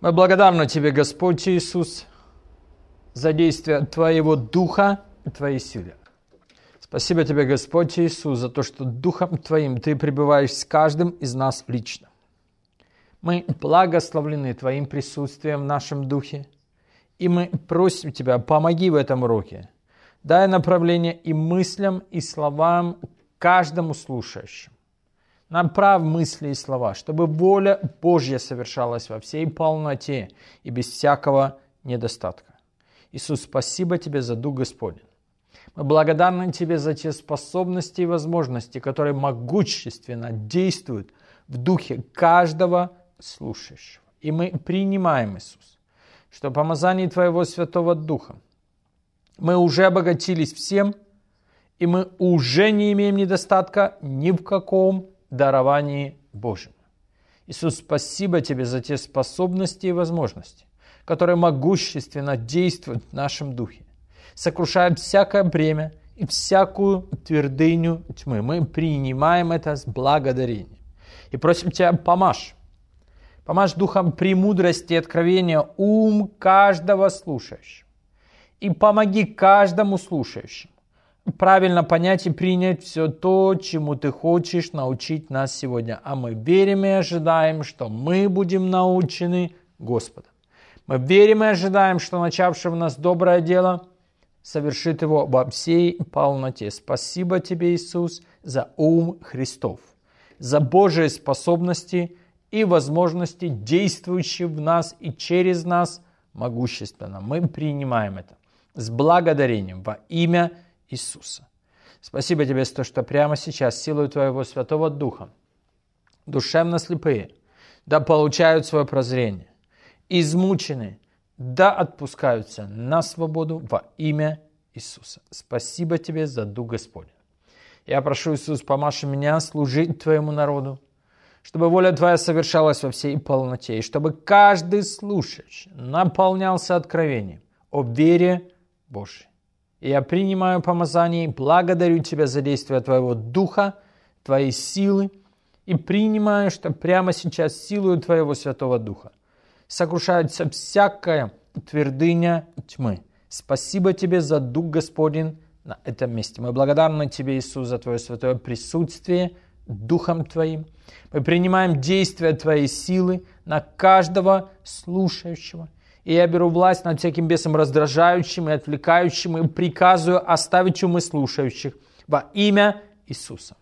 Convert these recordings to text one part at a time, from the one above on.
Мы благодарны Тебе, Господь Иисус, за действие Твоего Духа и Твоей силы. Спасибо Тебе, Господь Иисус, за то, что Духом Твоим Ты пребываешь с каждым из нас лично. Мы благословлены Твоим присутствием в нашем Духе, и мы просим Тебя, помоги в этом уроке. Дай направление и мыслям, и словам каждому слушающему. Направь мысли и слова, чтобы воля Божья совершалась во всей полноте и без всякого недостатка. Иисус, спасибо Тебе за Дух Господень. Мы благодарны Тебе за те способности и возможности, которые могущественно действуют в духе каждого слушающего. И мы принимаем, Иисус, что помазание Твоего Святого Духа мы уже обогатились всем, и мы уже не имеем недостатка ни в каком даровании Божьем. Иисус, спасибо Тебе за те способности и возможности, которые могущественно действуют в нашем духе, сокрушают всякое бремя и всякую твердыню тьмы. Мы принимаем это с благодарением. И просим Тебя, помажь духом премудрости и откровения ум каждого слушающего. И помоги каждому слушающему правильно понять и принять все то, чему Ты хочешь научить нас сегодня. А мы верим и ожидаем, что мы будем научены Господом. Мы верим и ожидаем, что начавший в нас доброе дело совершит его во всей полноте. Спасибо Тебе, Иисус, за ум Христов, за Божьи способности и возможности, действующие в нас и через нас могущественно. Мы принимаем это с благодарением во имя Иисуса. Спасибо Тебе за то, что прямо сейчас силой Твоего Святого Духа душевно слепые да получают свое прозрение, измученные да отпускаются на свободу во имя Иисуса. Спасибо Тебе за Дух Господень. Я прошу, Иисус, помажь меня служить Твоему народу, чтобы воля Твоя совершалась во всей полноте, и чтобы каждый слушающий наполнялся откровением о вере Божьей. И я принимаю помазание и благодарю Тебя за действие Твоего Духа, Твоей силы, и принимаю, что прямо сейчас силою Твоего Святого Духа сокрушается всякая твердыня тьмы. Спасибо Тебе за Дух Господень на этом месте. Мы благодарны Тебе, Иисус, за Твое святое присутствие Духом Твоим. Мы принимаем действия Твоей силы на каждого слушающего. И я беру власть над всяким бесом раздражающим и отвлекающим, и приказываю оставить умы слушающих во имя Иисуса.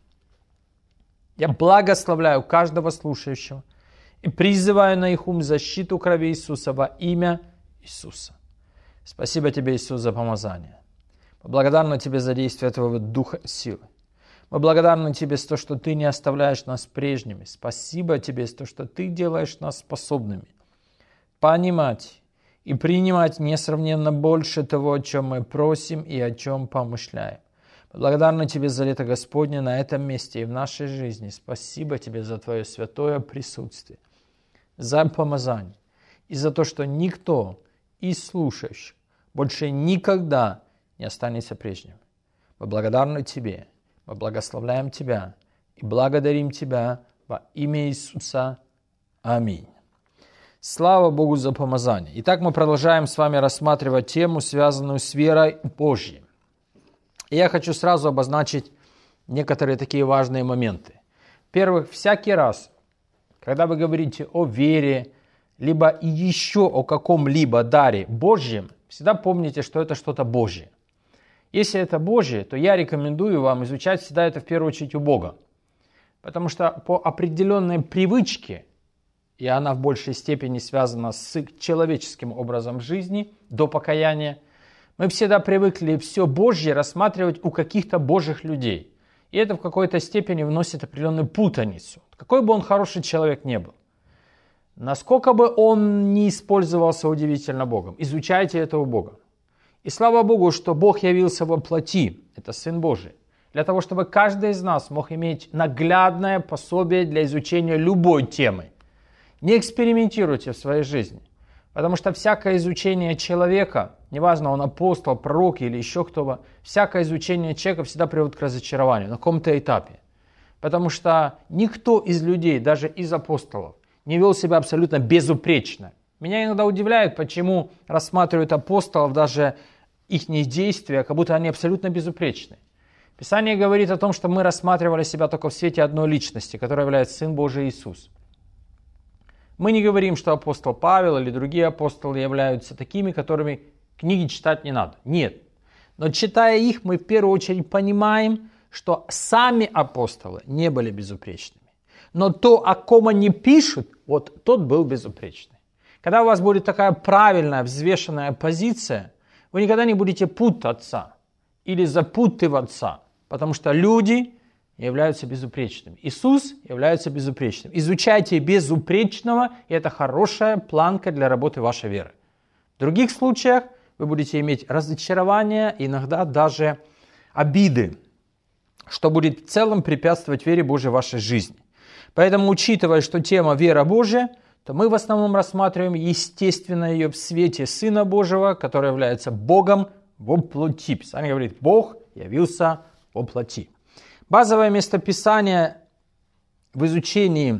Я благословляю каждого слушающего и призываю на их ум защиту крови Иисуса во имя Иисуса. Спасибо Тебе, Иисус, за помазание. Мы благодарны Тебе за действие Твоего Духа силы. Мы благодарны Тебе за то, что Ты не оставляешь нас прежними. Спасибо Тебе за то, что Ты делаешь нас способными понимать и принимать несравненно больше того, о чем мы просим и о чем помышляем. Мы благодарны Тебе за лето Господне на этом месте и в нашей жизни. Спасибо Тебе за Твое святое присутствие, за помазание и за то, что никто из слушающих больше никогда не останется прежним. Мы благодарны Тебе, мы благословляем Тебя и благодарим Тебя во имя Иисуса. Аминь. Слава Богу за помазание. Итак, мы продолжаем с вами рассматривать тему, связанную с верой Божьей. И я хочу сразу обозначить некоторые такие важные моменты. Во-первых, всякий раз, когда вы говорите о вере, либо еще о каком-либо даре Божьем, всегда помните, что это что-то Божье. Если это Божье, то я рекомендую вам изучать всегда это в первую очередь у Бога. Потому что по определенной привычке, и она в большей степени связана с человеческим образом жизни до покаяния, мы всегда привыкли все Божье рассматривать у каких-то Божьих людей. И это в какой-то степени вносит определенную путаницу. Какой бы он хороший человек не был, насколько бы он не использовался удивительно Богом, изучайте это у Бога. И слава Богу, что Бог явился во плоти, это Сын Божий, для того, чтобы каждый из нас мог иметь наглядное пособие для изучения любой темы. Не экспериментируйте в своей жизни, потому что всякое изучение человека, неважно, он апостол, пророк или еще кто-то, всякое изучение человека всегда приводит к разочарованию на каком-то этапе. Потому что никто из людей, даже из апостолов, не вел себя абсолютно безупречно. Меня иногда удивляет, почему рассматривают апостолов, даже их действия, как будто они абсолютно безупречны. Писание говорит о том, что мы рассматривали себя только в свете одной личности, которая является Сын Божий Иисус. Мы не говорим, что апостол Павел или другие апостолы являются такими, которыми книги читать не надо. Нет. Но читая их, мы в первую очередь понимаем, что сами апостолы не были безупречными. Но то, о ком они пишут, вот тот был безупречный. Когда у вас будет такая правильная, взвешенная позиция, вы никогда не будете путаться или запутываться, потому что люди являются безупречными. Иисус является безупречным. Изучайте безупречного, и это хорошая планка для работы вашей веры. В других случаях вы будете иметь разочарование, иногда даже обиды, что будет в целом препятствовать вере Божией в вашей жизни. Поэтому, учитывая, что тема вера Божия, то мы в основном рассматриваем, естественно, ее в свете Сына Божьего, который является Богом во плоти. Писание говорит, Бог явился во плоти. Базовое местописание в изучении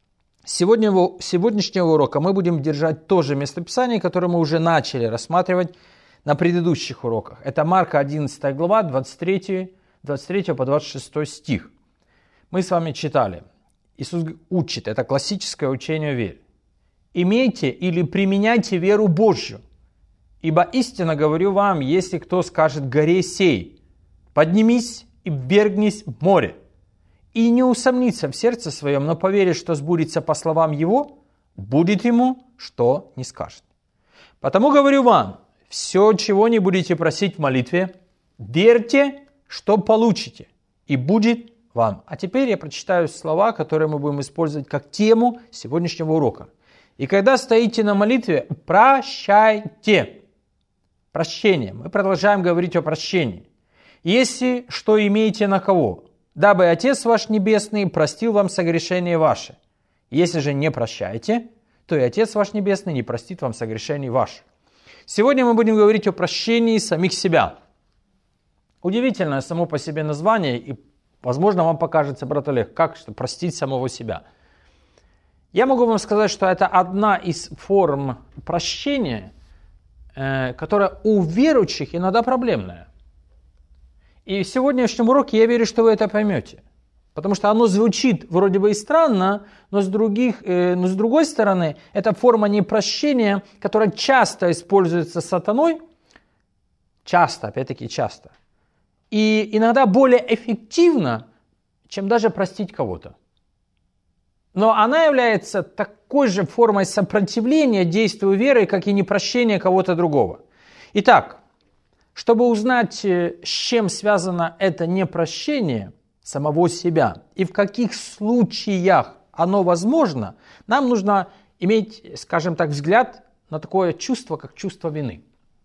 сегодняшнего урока мы будем держать то же местописание, которое мы уже начали рассматривать на предыдущих уроках. Это Марка 11 глава, 23 по 26 стих. Мы с вами читали. Иисус учит, это классическое учение о вере. «Имейте или применяйте веру Божью, ибо истинно говорю вам, если кто скажет горе сей, поднимись и ввергнись в море, и не усомнится в сердце своем, но поверит, что сбудется по словам его, будет ему, что не скажет. Потому говорю вам, все, чего не будете просить в молитве, верьте, что получите, и будет вам». А теперь я прочитаю слова, которые мы будем использовать как тему сегодняшнего урока. «И когда стоите на молитве, прощайте». Прощение. Мы продолжаем говорить о прощении. «Если что имеете на кого, дабы Отец ваш Небесный простил вам согрешения ваши. Если же не прощаете, то и Отец ваш Небесный не простит вам согрешений ваших». Сегодня мы будем говорить о прощении самих себя. Удивительное само по себе название, и, возможно, вам покажется, брат Олег, как простить самого себя. Я могу вам сказать, что это одна из форм прощения, которая у верующих иногда проблемная. И в сегодняшнем уроке я верю, что вы это поймете. Потому что оно звучит вроде бы и странно, но с другой стороны, это форма непрощения, которая часто используется сатаной, часто, опять-таки часто, и иногда более эффективна, чем даже простить кого-то. Но она является такой же формой сопротивления действию веры, как и непрощение кого-то другого. Итак, чтобы узнать, с чем связано это непрощение самого себя и в каких случаях оно возможно, нам нужно иметь, скажем так, взгляд на такое чувство, как чувство вины.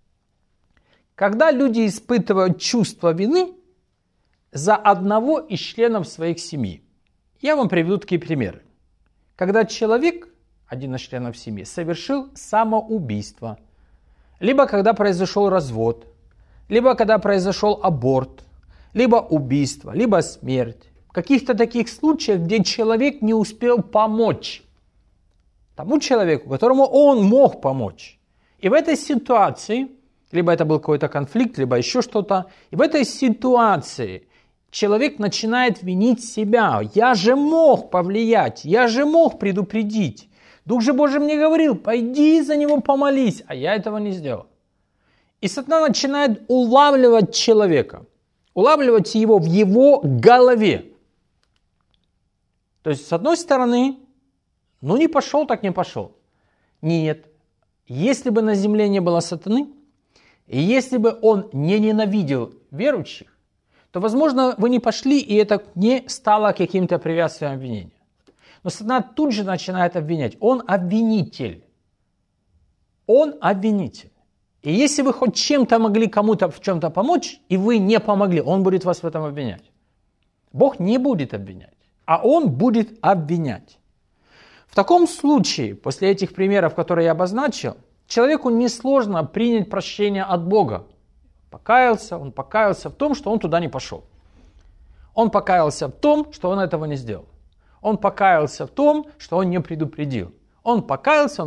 Когда люди испытывают чувство вины за одного из членов своих семьи, я вам приведу такие примеры. Когда человек, один из членов семьи, совершил самоубийство, либо когда произошел развод, либо когда произошел аборт, либо убийство, либо смерть. В каких-то таких случаях, где человек не успел помочь тому человеку, которому он мог помочь. И в этой ситуации, либо это был какой-то конфликт, либо еще что-то, и в этой ситуации человек начинает винить себя. Я же мог повлиять, я же мог предупредить. Дух же Божий мне говорил, пойди за него помолись, а я этого не сделал. И сатана начинает улавливать человека, улавливать его в его голове. То есть, с одной стороны, не пошел, так не пошел. Нет, если бы на земле не было сатаны, и если бы он не ненавидел верующих, то, возможно, вы не пошли, и это не стало каким-то препятствием обвинения. Но сатана тут же начинает обвинять. Он обвинитель. Он обвинитель. И если вы хоть чем-то могли кому-то в чем-то помочь, и вы не помогли, он будет вас в этом обвинять. Бог не будет обвинять, а он будет обвинять. В таком случае, после этих примеров, которые я обозначил, человеку несложно принять прощение от Бога. Он покаялся в том, что он туда не пошел. Он покаялся в том, что он этого не сделал. Он покаялся в том, что он не предупредил. Он покаялся.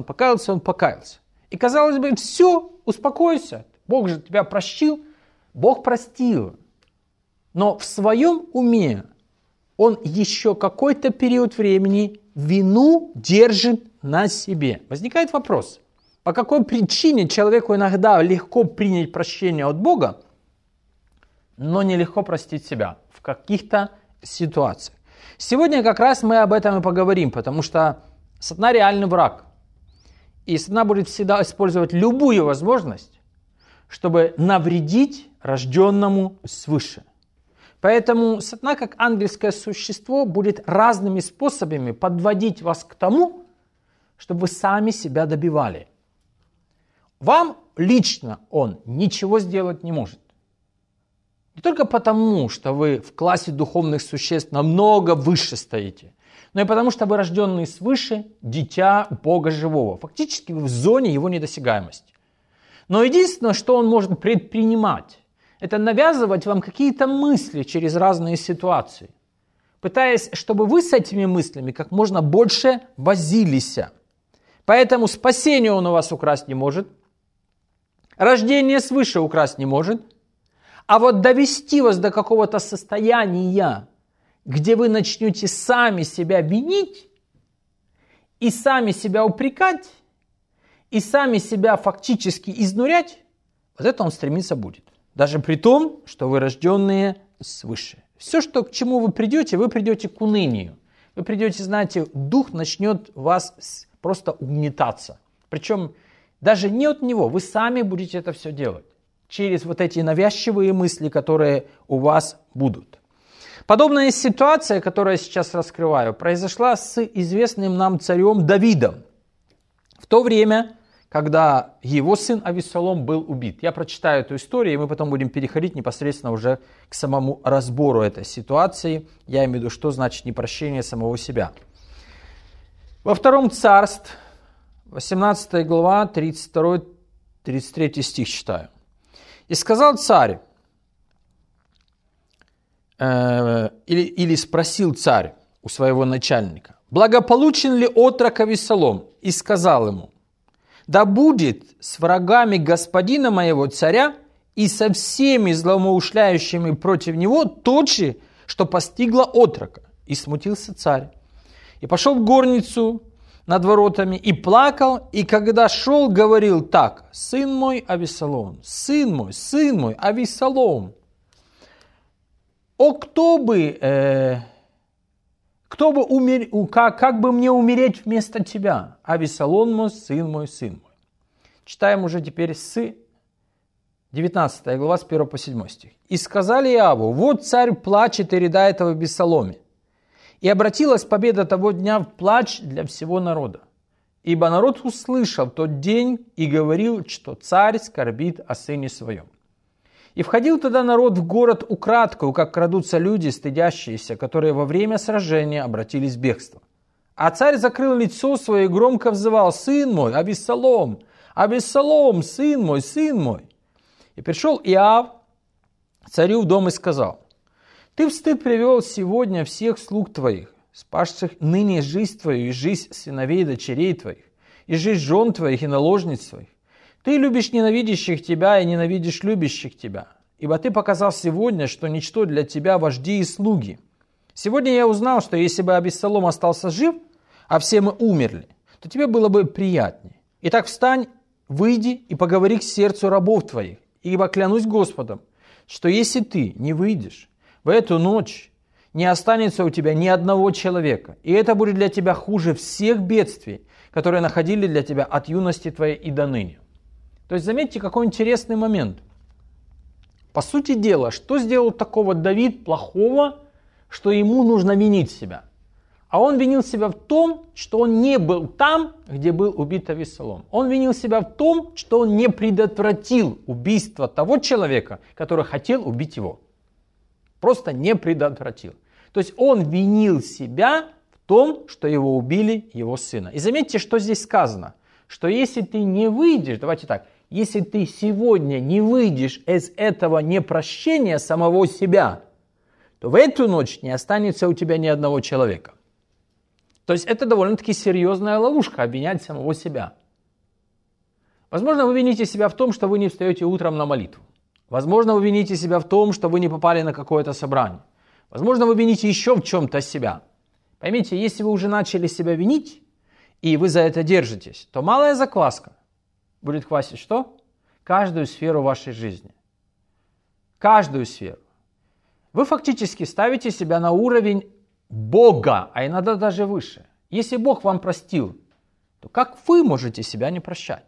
И казалось бы, все, успокойся. Бог же тебя прощил. Бог простил. Но в своем уме он еще какой-то период времени вину держит на себе. Возникает вопрос, по какой причине человеку иногда легко принять прощение от Бога, но нелегко простить себя в каких-то ситуациях. Сегодня как раз мы об этом и поговорим, потому что сатана реальный враг. И сатана будет всегда использовать любую возможность, чтобы навредить рожденному свыше. Поэтому сатана, как ангельское существо, будет разными способами подводить вас к тому, чтобы вы сами себя добивали. Вам лично он ничего сделать не может. Не только потому, что вы в классе духовных существ намного выше стоите, но и потому, что вы рожденные свыше, дитя Бога живого. Фактически вы в зоне его недосягаемости. Но единственное, что он может предпринимать, это навязывать вам какие-то мысли через разные ситуации, пытаясь, чтобы вы с этими мыслями как можно больше возились. Поэтому спасение он у вас украсть не может, рождение свыше украсть не может, а вот довести вас до какого-то состояния, где вы начнете сами себя винить и сами себя упрекать, и сами себя фактически изнурять, вот это он стремиться будет. Даже при том, что вы рожденные свыше. Все, что, к чему вы придете к унынию. Вы придете, знаете, дух начнет вас просто угнетаться. Причем даже не от него, вы сами будете это все делать. Через вот эти навязчивые мысли, которые у вас будут. Подобная ситуация, которую я сейчас раскрываю, произошла с известным нам царем Давидом. В то время, когда его сын Авессалом был убит. Я прочитаю эту историю, и мы потом будем переходить непосредственно уже к самому разбору этой ситуации. Я имею в виду, что значит непрощение самого себя. Во втором царств, 18 глава, 32-33 стих читаю. «И сказал царь, или спросил царь у своего начальника, благополучен ли отрок Авессалом? И сказал ему, да будет с врагами господина моего царя и со всеми злоумышляющими против него тот же, что постигло отрока. И смутился царь. И пошел в горницу над воротами и плакал, и когда шел, говорил так, сын мой Авессалом, сын мой Авессалом. О, кто бы как бы мне умереть вместо тебя? Авессалом мой, сын мой. Читаем уже теперь с 19 глава, с 1 по 7 стих. «И сказали Иову, вот царь плачет и рыдает об Авессаломе. И обратилась победа того дня в плач для всего народа. Ибо народ услышал в тот день и говорил, что царь скорбит о сыне своем. И входил тогда народ в город украдкою, как крадутся люди, стыдящиеся, которые во время сражения обратились в бегство. А царь закрыл лицо свое и громко взывал, сын мой, Авессалом, Авессалом, сын мой. И пришел Иов царю в дом и сказал, ты в стыд привел сегодня всех слуг твоих, спасших ныне жизнь твою и жизнь сыновей и дочерей твоих, и жизнь жен твоих и наложниц твоих. Ты любишь ненавидящих тебя и ненавидишь любящих тебя, ибо ты показал сегодня, что ничто для тебя вожди и слуги. Сегодня я узнал, что если бы Авессалом остался жив, а все мы умерли, то тебе было бы приятнее. Итак, встань, выйди и поговори к сердцу рабов твоих, ибо клянусь Господом, что если ты не выйдешь, в эту ночь не останется у тебя ни одного человека, и это будет для тебя хуже всех бедствий, которые находили для тебя от юности твоей и до ныне». То есть заметьте, какой интересный момент. По сути дела, что сделал такого Давид плохого, что ему нужно винить себя? А он винил себя в том, что он не был там, где был убит Авессалом. Он винил себя в том, что он не предотвратил убийство того человека, который хотел убить его. Просто не предотвратил. То есть он винил себя в том, что его убили его сына. И заметьте, что здесь сказано. Что если ты не выйдешь, давайте так, если ты сегодня не выйдешь из этого непрощения самого себя, то в эту ночь не останется у тебя ни одного человека. То есть это довольно-таки серьезная ловушка, обвинять самого себя. Возможно, вы вините себя в том, что вы не встаете утром на молитву. Возможно, вы вините себя в том, что вы не попали на какое-то собрание. Возможно, вы вините еще в чем-то себя. Поймите, если вы уже начали себя винить, и вы за это держитесь, то малая закваска будет квасить что? Каждую сферу вашей жизни. Каждую сферу. Вы фактически ставите себя на уровень Бога, а иногда даже выше. Если Бог вам простил, то как вы можете себя не прощать?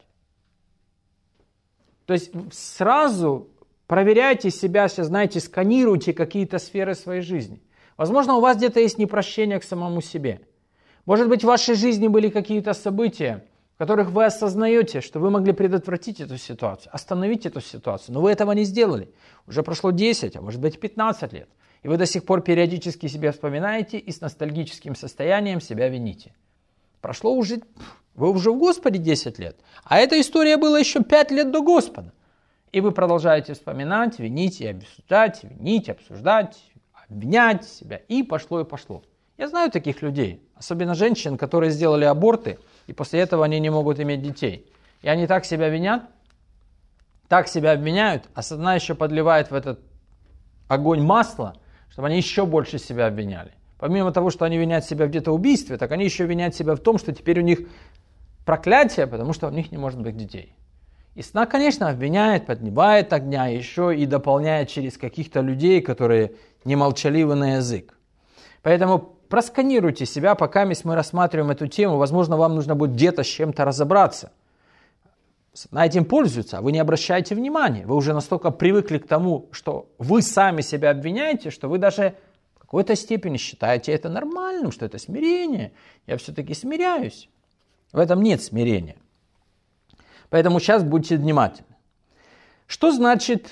То есть сразу проверяйте себя, сейчас, знаете, сканируйте какие-то сферы своей жизни. Возможно, у вас где-то есть непрощение к самому себе. Может быть, в вашей жизни были какие-то события, в которых вы осознаете, что вы могли предотвратить эту ситуацию, остановить эту ситуацию, но вы этого не сделали. Уже прошло 10, а может быть 15 лет. И вы до сих пор периодически себя вспоминаете и с ностальгическим состоянием себя вините. Прошло уже, вы уже в Господе 10 лет, а эта история была еще 5 лет до Господа. И вы продолжаете вспоминать, винить и обсуждать, винить, обсуждать, обвинять себя. И пошло, и пошло. Я знаю таких людей, особенно женщин, которые сделали аборты, и после этого они не могут иметь детей. И они так себя винят, так себя обвиняют, а сатана еще подливает в этот огонь масла, чтобы они еще больше себя обвиняли. Помимо того, что они винят себя в детоубийстве, так они еще винят себя в том, что теперь у них проклятие, потому что у них не может быть детей. И сатана, конечно, обвиняет, поднимает огня, еще и дополняет через каких-то людей, которые не молчаливы на язык. Поэтому просканируйте себя, пока мы рассматриваем эту тему. Возможно, вам нужно будет где-то с чем-то разобраться. Сатана этим пользуется, а вы не обращаете внимания. Вы уже настолько привыкли к тому, что вы сами себя обвиняете, что вы даже в какой-то степени считаете это нормальным, что это смирение. Я все-таки смиряюсь. В этом нет смирения. Поэтому сейчас будьте внимательны. Что значит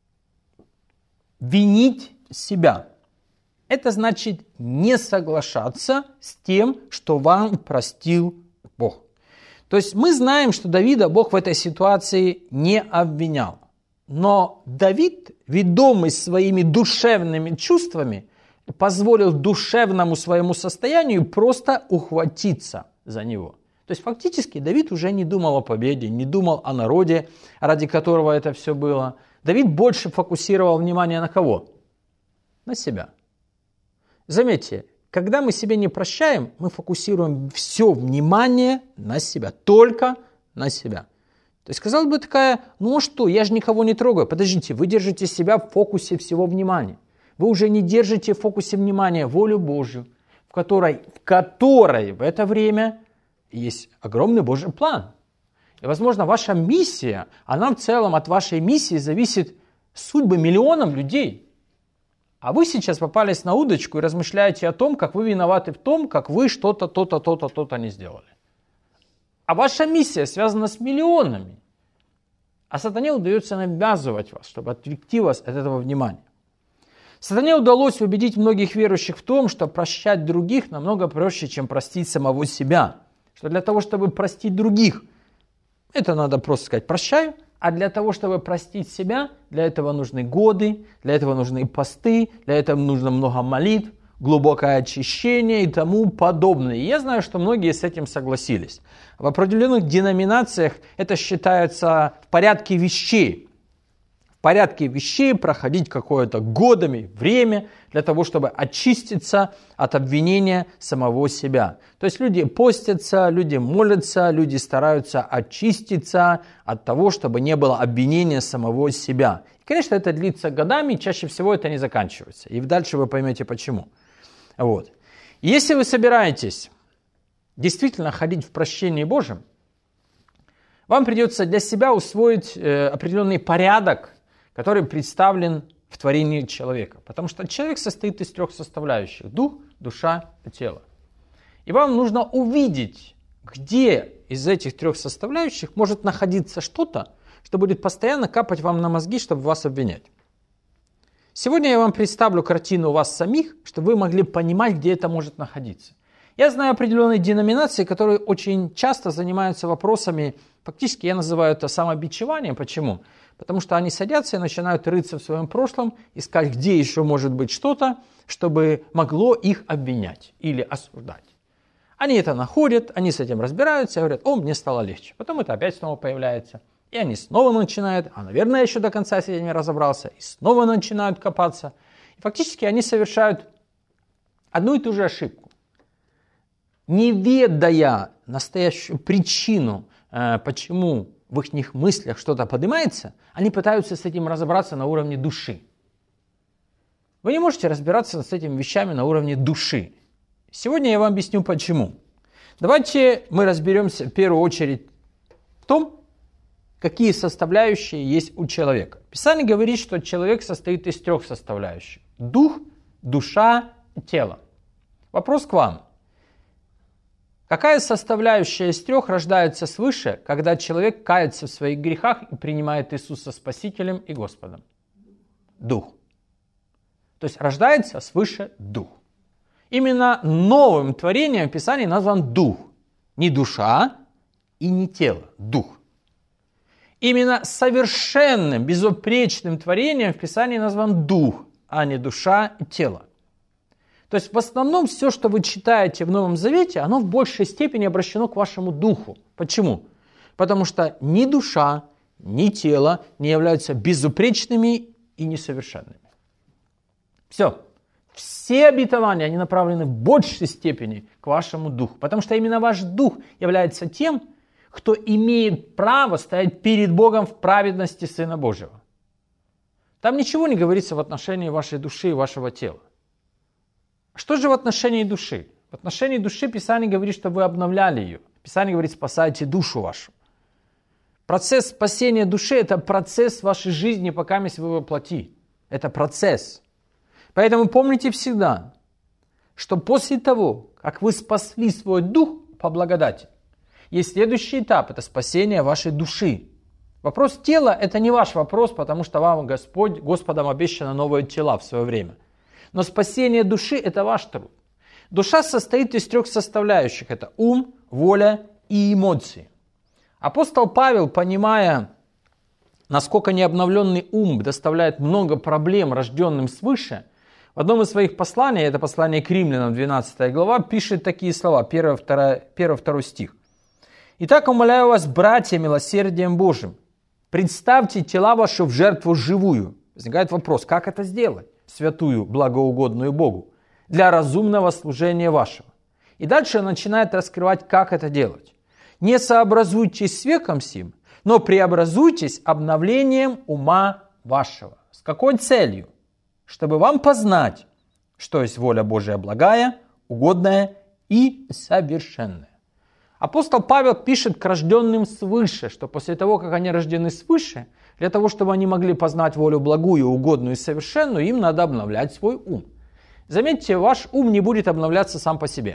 винить себя? Это значит не соглашаться с тем, что вам простил Бог. То есть мы знаем, что Давида Бог в этой ситуации не обвинял. Но Давид, ведомый своими душевными чувствами, позволил душевному своему состоянию просто ухватиться за него. То есть фактически Давид уже не думал о победе, не думал о народе, ради которого это все было. Давид больше фокусировал внимание на кого? На себя. Заметьте, когда мы себе не прощаем, мы фокусируем все внимание на себя, только на себя. То есть, казалось бы, такая, ну а что, я же никого не трогаю. Подождите, вы держите себя в фокусе всего внимания. Вы уже не держите в фокусе внимания волю Божью, в которой в это время есть огромный Божий план. И, возможно, ваша миссия, она в целом от вашей миссии зависит судьбы миллионов людей. А вы сейчас попались на удочку и размышляете о том, как вы виноваты в том, как вы что-то, то-то, то-то, то-то не сделали. А ваша миссия связана с миллионами. А сатане удается навязывать вас, чтобы отвлекти вас от этого внимания. Сатане удалось убедить многих верующих в том, что прощать других намного проще, чем простить самого себя. Что для того, чтобы простить других, это надо просто сказать «прощаю», а для того, чтобы простить себя, для этого нужны годы, для этого нужны посты, для этого нужно много молитв, глубокое очищение и тому подобное. И я знаю, что многие с этим согласились. В определенных деноминациях это считается в порядке вещей. В порядке вещей проходить какое-то годами время для того, чтобы очиститься от обвинения самого себя. То есть люди постятся, люди молятся, люди стараются очиститься от того, чтобы не было обвинения самого себя. И, конечно, это длится годами, чаще всего это не заканчивается. И дальше вы поймете почему. Вот. Если вы собираетесь действительно ходить в прощении Божьем, вам придется для себя усвоить определенный порядок, который представлен в творении человека. Потому что человек состоит из 3 составляющих. Дух, душа и тело. И вам нужно увидеть, где из этих 3 составляющих может находиться что-то, что будет постоянно капать вам на мозги, чтобы вас обвинять. Сегодня я вам представлю картину вас самих, чтобы вы могли понимать, где это может находиться. Я знаю определенные деноминации, которые очень часто занимаются вопросами, фактически я называю это самобичеванием. Почему? Потому что они садятся и начинают рыться в своем прошлом, искать, где еще может быть что-то, чтобы могло их обвинять или осуждать. Они это находят, они с этим разбираются и говорят: о, мне стало легче. Потом это опять снова появляется. И они снова начинают, наверное, я еще до конца с этим не разобрался, и снова начинают копаться. И фактически они совершают одну и ту же ошибку. Не ведая настоящую причину, почему в их мыслях что-то поднимается, они пытаются с этим разобраться на уровне души. Вы не можете разбираться с этими вещами на уровне души. Сегодня я вам объясню почему. Давайте мы разберемся в первую очередь в том, какие составляющие есть у человека. Писание говорит, что человек состоит из 3 составляющих: дух, душа и тело. Вопрос к вам. Какая составляющая из 3 рождается свыше, когда человек кается в своих грехах и принимает Иисуса Спасителем и Господом? Дух. То есть рождается свыше дух. Именно новым творением в Писании назван дух. Не душа и не тело. Дух. Именно совершенным, безупречным творением в Писании назван дух, а не душа и тело. То есть в основном все, что вы читаете в Новом Завете, оно в большей степени обращено к вашему духу. Почему? Потому что ни душа, ни тело не являются безупречными и несовершенными. Все обетования, они направлены в большей степени к вашему духу. Потому что именно ваш дух является тем, кто имеет право стоять перед Богом в праведности Сына Божьего. Там ничего не говорится в отношении вашей души и вашего тела. Что же в отношении души? В отношении души Писание говорит, что вы обновляли ее. Писание говорит: спасайте душу вашу. Процесс спасения души – это процесс вашей жизни, пока вы во плоти. Это процесс. Поэтому помните всегда, что после того, как вы спасли свой дух по благодати, есть следующий этап – это спасение вашей души. Вопрос тела – это не ваш вопрос, потому что вам Господом обещано новые тела в свое время. Но спасение души – это ваш труд. Душа состоит из 3 составляющих – это ум, воля и эмоции. Апостол Павел, понимая, насколько необновленный ум доставляет много проблем рожденным свыше, в одном из своих посланий, это послание к Римлянам, 12 глава, пишет такие слова, 1-2 стих. «Итак, умоляю вас, братья, милосердием Божьим, представьте тела ваши в жертву живую». Возникает вопрос, как это сделать? Святую, благоугодную Богу, для разумного служения вашего. И дальше начинает раскрывать, как это делать. «Не сообразуйтесь с веком сим, но преобразуйтесь обновлением ума вашего». С какой целью? Чтобы вам познать, что есть воля Божия благая, угодная и совершенная. Апостол Павел пишет к рожденным свыше, что после того, как они рождены свыше, для того, чтобы они могли познать волю благую, угодную и совершенную, им надо обновлять свой ум. Заметьте, ваш ум не будет обновляться сам по себе.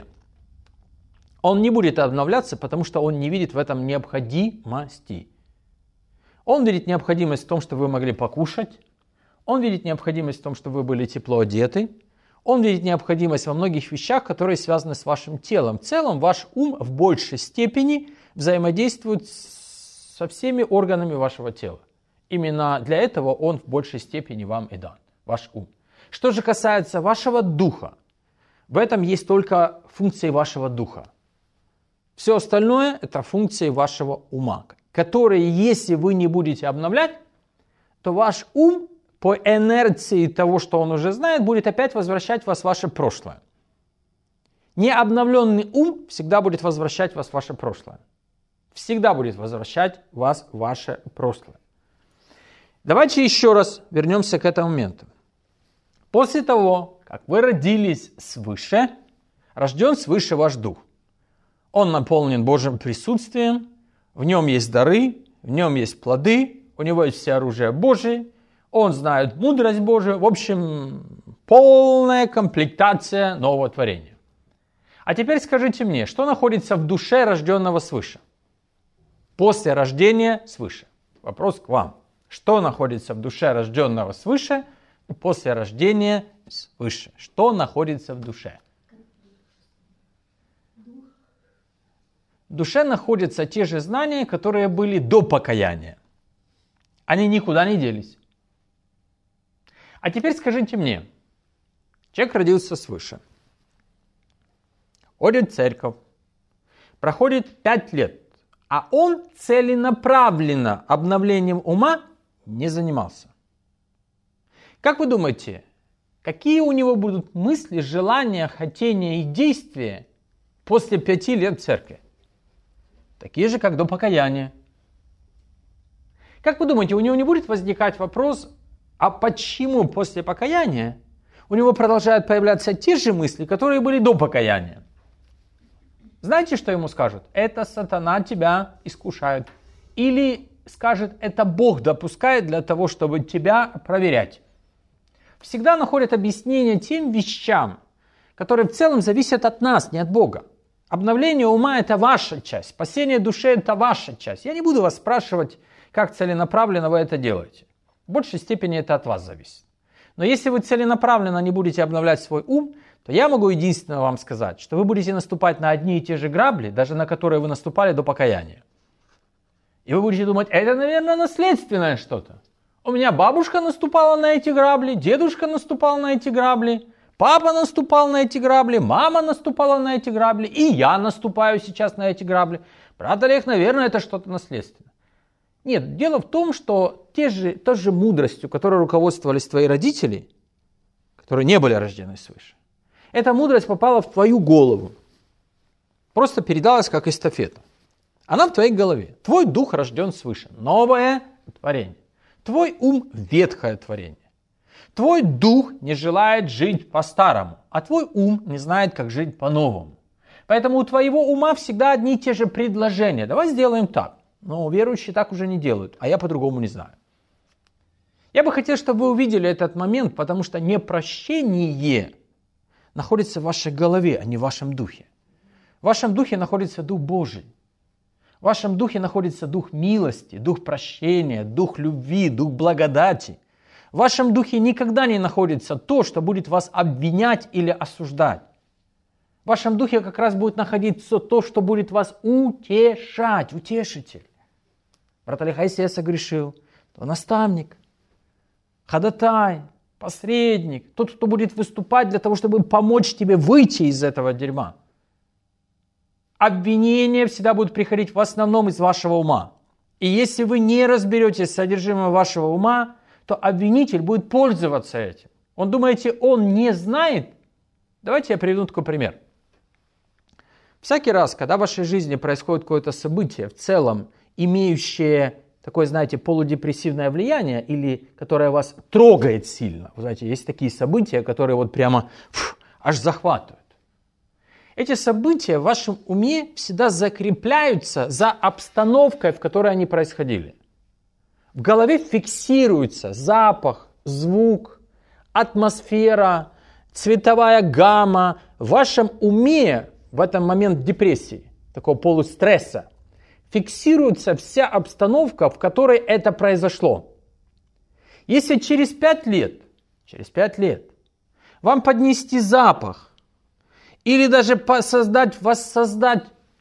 Он не будет обновляться, потому что он не видит в этом необходимости. Он видит необходимость в том, что вы могли покушать. Он видит необходимость в том, что вы были тепло одеты. Он видит необходимость во многих вещах, которые связаны с вашим телом. В целом, ваш ум в большей степени взаимодействует со всеми органами вашего тела. Именно для этого он в большей степени вам и дан, ваш ум. Что же касается вашего духа, в этом есть только функции вашего духа. Все остальное – это функции вашего ума, которые, если вы не будете обновлять, то ваш ум по инерции того, что он уже знает, будет опять возвращать вас в ваше прошлое. Необновленный ум всегда будет возвращать вас в ваше прошлое. Всегда будет возвращать вас в ваше прошлое. Давайте еще раз вернемся к этому моменту. После того, как вы родились свыше, рожден свыше ваш дух. Он наполнен Божьим присутствием, в нем есть дары, в нем есть плоды, у него есть все оружие Божие, он знает мудрость Божию, в общем, полная комплектация нового творения. А теперь скажите мне, что находится в душе рожденного свыше? После рождения свыше. Вопрос к вам. Что находится в душе рожденного свыше после рождения свыше? Что находится в душе? В душе находятся те же знания, которые были до покаяния. Они никуда не делись. А теперь скажите мне, человек родился свыше, ходит в церковь, Проходит 5 лет, а он целенаправленно обновлением ума не занимался. Как вы думаете, какие у него будут мысли, желания, хотения и действия после 5 лет в церкви? Такие же, как до покаяния. Как вы думаете, у него не будет возникать вопрос, а почему после покаяния у него продолжают появляться те же мысли, которые были до покаяния? Знаете, что ему скажут? Это сатана тебя искушает. Или скажет, это Бог допускает для того, чтобы тебя проверять. Всегда находят объяснение тем вещам, которые в целом зависят от нас, не от Бога. Обновление ума – это ваша часть, спасение души – это ваша часть. Я не буду вас спрашивать, как целенаправленно вы это делаете. В большей степени это от вас зависит. Но если вы целенаправленно не будете обновлять свой ум, то я могу единственное вам сказать, что вы будете наступать на одни и те же грабли, даже на которые вы наступали до покаяния. И вы будете думать, это, наверное, наследственное что-то. У меня бабушка наступала на эти грабли, дедушка наступал на эти грабли, папа наступал на эти грабли, мама наступала на эти грабли, и я наступаю сейчас на эти грабли. Брат Олег, наверное, это что-то наследственное. Нет, дело в том, что той же мудростью, которой руководствовались твои родители, которые не были рождены свыше, эта мудрость попала в твою голову. Просто передалась как эстафета. Она в твоей голове. Твой дух рожден свыше. Новое творение. Твой ум – ветхое творение. Твой дух не желает жить по-старому, а твой ум не знает, как жить по-новому. Поэтому у твоего ума всегда одни и те же предложения. Давай сделаем так. Но верующие так уже не делают, а я по-другому не знаю. Я бы хотел, чтобы вы увидели этот момент, потому что непрощение находится в вашей голове, а не в вашем духе. В вашем духе находится Дух Божий. В вашем духе находится Дух милости, Дух прощения, Дух любви, Дух благодати. В вашем духе никогда не находится то, что будет вас обвинять или осуждать. В вашем духе как раз будет находиться то, что будет вас утешать, утешитель. Брат Олег, а если я согрешил, то наставник, ходатай, посредник, тот, кто будет выступать для того, чтобы помочь тебе выйти из этого дерьма. Обвинения всегда будут приходить в основном из вашего ума. И если вы не разберетесь с содержимым вашего ума, то обвинитель будет пользоваться этим. Он думаете, он не знает? Давайте я приведу такой пример. Всякий раз, когда в вашей жизни происходит какое-то событие, в целом имеющее такое, знаете, полудепрессивное влияние, или которое вас трогает сильно. Вы знаете, есть такие события, которые вот прямо аж захватывают. Эти события в вашем уме всегда закрепляются за обстановкой, в которой они происходили. В голове фиксируется запах, звук, атмосфера, цветовая гамма. В вашем уме в этот момент депрессии, такого полустресса, фиксируется вся обстановка, в которой это произошло. Если через 5 лет вам поднести запах, или даже воссоздать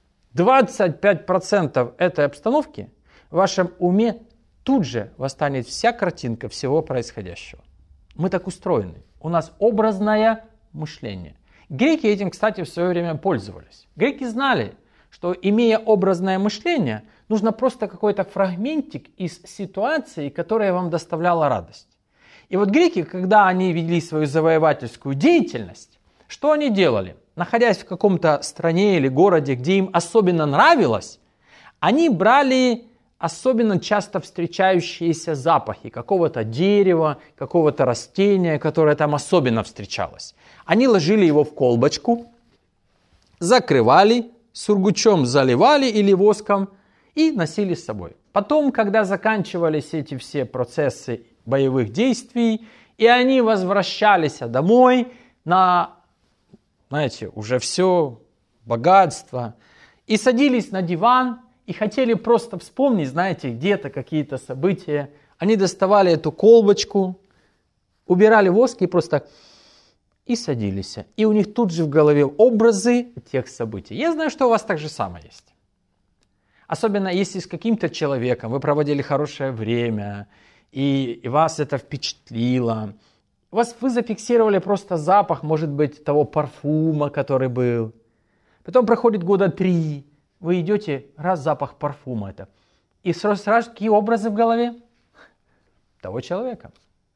25% этой обстановки, в вашем уме тут же восстанет вся картинка всего происходящего. Мы так устроены. У нас образное мышление. Греки этим, кстати, в свое время пользовались. Греки знали, что, имея образное мышление, нужно просто какой-то фрагментик из ситуации, которая вам доставляла радость. И вот греки, когда они вели свою завоевательскую деятельность, что они делали? Находясь в каком-то стране или городе, где им особенно нравилось, они брали особенно часто встречающиеся запахи какого-то дерева, какого-то растения, которое там особенно встречалось. Они ложили его в колбочку, закрывали, сургучом заливали или воском и носили с собой. Потом, когда заканчивались эти все процессы боевых действий, и они возвращались домой на, знаете, уже все, богатство, и садились на диван, и хотели просто вспомнить, знаете, где-то какие-то события. Они доставали эту колбочку, убирали воск и просто и садились. И у них тут же в голове образы тех событий. Я знаю, что у вас так же самое есть. Особенно если с каким-то человеком вы проводили хорошее время, и вас это впечатлило. Вы зафиксировали просто запах, может быть, того парфюма, который был. Потом проходит года 3, Вы идете, раз запах парфюма это, и сразу какие образы в голове? Того человека.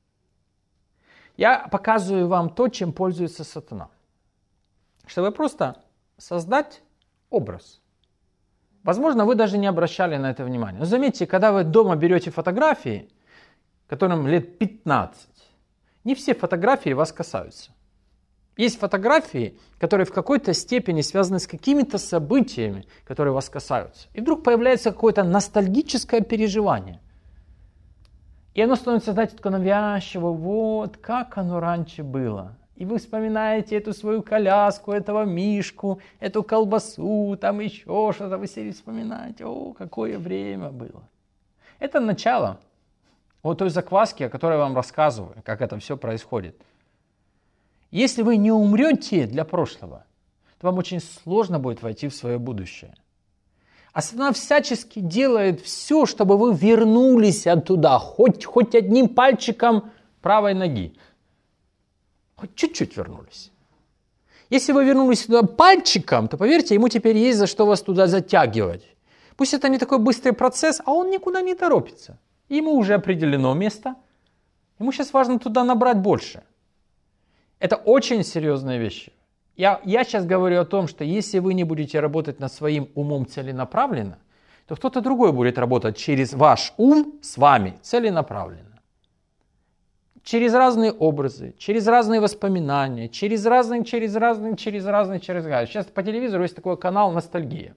Я показываю вам то, чем пользуется сатана. Чтобы просто создать образ. Возможно, вы даже не обращали на это внимания. Но заметьте, когда вы дома берете фотографии, которым лет 15, не все фотографии вас касаются. Есть фотографии, которые в какой-то степени связаны с какими-то событиями, которые вас касаются. И вдруг появляется какое-то ностальгическое переживание. И оно становится, знаете, такое навязчиво. Вот как оно раньше было. И вы вспоминаете эту свою коляску, этого мишку, эту колбасу, там еще что-то. Вы себе вспоминаете, о, какое время было. Это начало вот той закваски, о которой я вам рассказываю, как это все происходит. Если вы не умрете для прошлого, то вам очень сложно будет войти в свое будущее. А сатана всячески делает все, чтобы вы вернулись оттуда, хоть одним пальчиком правой ноги. Хоть чуть-чуть вернулись. Если вы вернулись туда пальчиком, то, поверьте, ему теперь есть за что вас туда затягивать. Пусть это не такой быстрый процесс, а он никуда не торопится. Ему уже определено место. Ему сейчас важно туда набрать больше. Это очень серьезные вещи. Я сейчас говорю о том, что если вы не будете работать над своим умом целенаправленно, то кто-то другой будет работать через ваш ум с вами целенаправленно. Через разные образы, через разные воспоминания, через разные. Сейчас по телевизору есть такой канал «Ностальгия».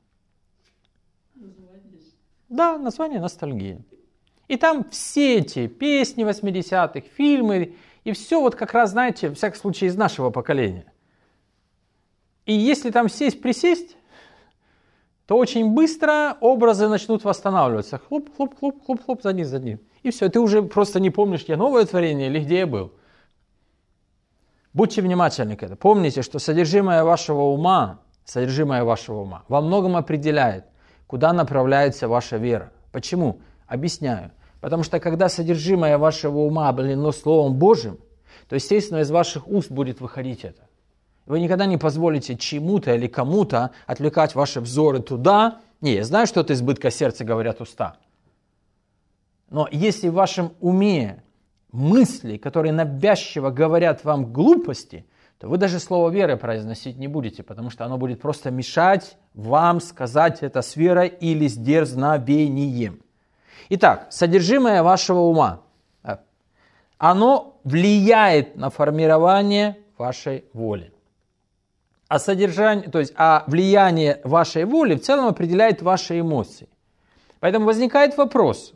Да, название «Ностальгия». И там все эти песни 80-х, фильмы, и все вот как раз, знаете, в всяком случае из нашего поколения. И если там сесть-присесть, то очень быстро образы начнут восстанавливаться. Хлоп, за ним. И все, ты уже просто не помнишь, я новое творение или где я был. Будьте внимательны к этому. Помните, что содержимое вашего ума во многом определяет, куда направляется ваша вера. Почему? Объясняю. Потому что когда содержимое вашего ума облено Словом Божьим, то, естественно, из ваших уст будет выходить это. Вы никогда не позволите чему-то или кому-то отвлекать ваши взоры туда. Не, я знаю, что от избытка сердца говорят уста. Но если в вашем уме мысли, которые навязчиво говорят вам глупости, то вы даже слово веры произносить не будете, потому что оно будет просто мешать вам сказать это с верой или с дерзновением. Итак, содержимое вашего ума, оно влияет на формирование вашей воли. А влияние вашей воли в целом определяет ваши эмоции. Поэтому возникает вопрос,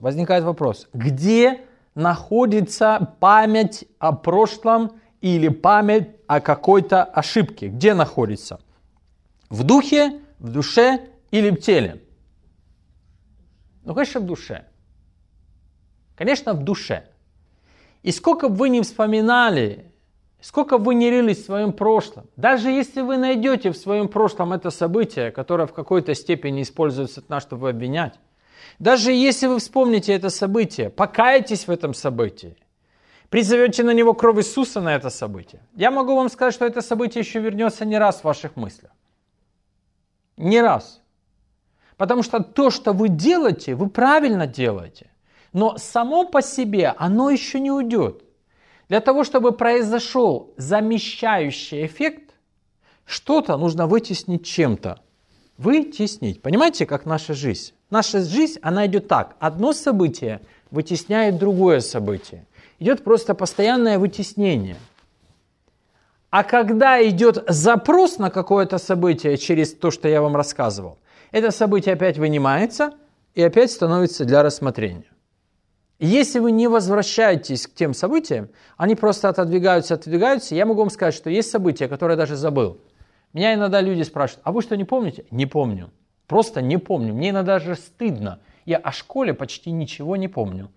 где находится память о прошлом или память о какой-то ошибке? Где находится? В духе, в душе или в теле? Ну, конечно, в душе. Конечно, в душе. И сколько бы вы ни вспоминали, сколько бы вы ни рылись в своем прошлом, даже если вы найдете в своем прошлом это событие, которое в какой-то степени используется на что вы обвинять, даже если вы вспомните это событие, покаетесь в этом событии, призовете на него кровь Иисуса на это событие, я могу вам сказать, что это событие еще вернется не раз в ваших мыслях. Не раз. Потому что то, что вы делаете, вы правильно делаете. Но само по себе оно еще не уйдет. Для того, чтобы произошел замещающий эффект, что-то нужно вытеснить чем-то. Вытеснить. Понимаете, как наша жизнь? Наша жизнь, она идет так. Одно событие вытесняет другое событие. Идет просто постоянное вытеснение. А когда идет запрос на какое-то событие через то, что я вам рассказывал, это событие опять вынимается и опять становится для рассмотрения. Если вы не возвращаетесь к тем событиям, они просто отодвигаются. Я могу вам сказать, что есть события, которые я даже забыл. Меня иногда люди спрашивают, а вы что, не помните? Не помню. Просто не помню. Мне иногда даже стыдно. Я о школе почти ничего не помню.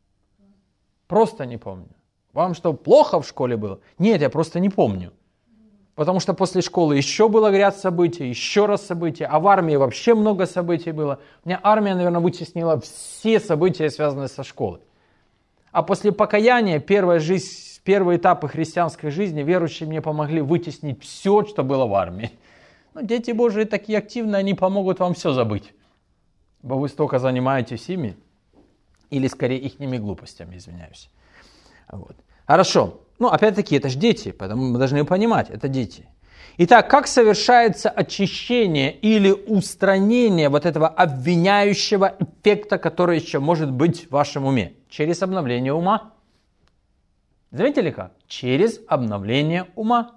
Просто не помню. Вам что, плохо в школе было? Нет, я просто не помню. Потому что после школы еще было ряд событий, еще раз события, а в армии вообще много событий было. У меня армия, наверное, вытеснила все события, связанные со школой. А после покаяния, первые этапы христианской жизни, верующие мне помогли вытеснить все, что было в армии. Но дети Божии такие активные, они помогут вам все забыть. Бо вы столько занимаетесь ими, или скорее ихними глупостями, извиняюсь. Вот. Хорошо. Ну, опять-таки, это же дети, поэтому мы должны понимать, это дети. Итак, как совершается очищение или устранение вот этого обвиняющего эффекта, который еще может быть в вашем уме? Через обновление ума. Заметили как? Через обновление ума.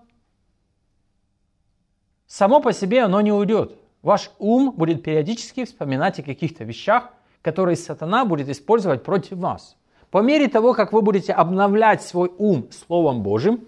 Само по себе оно не уйдет. Ваш ум будет периодически вспоминать о каких-то вещах, которые сатана будет использовать против вас. По мере того, как вы будете обновлять свой ум Словом Божьим,